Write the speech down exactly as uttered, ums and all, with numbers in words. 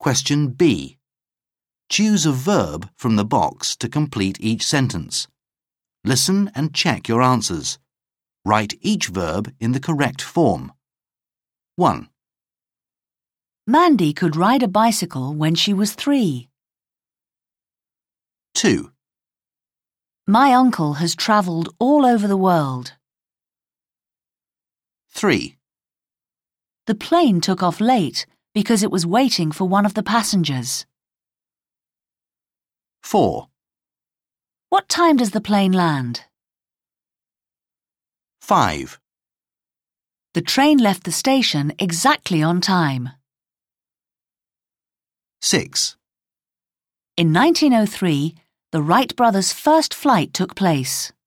Question B. Choose a verb from the box to complete each sentence. Listen and check your answers. Write each verb in the correct form. one. Mandy could ride a bicycle when she was three. two. My uncle has travelled all over the world. three. The plane took off late because it was waiting for one of the passengers. four. What time does the plane land? five. The train left the station exactly on time. six. In nineteen oh three, the Wright brothers' first flight took place.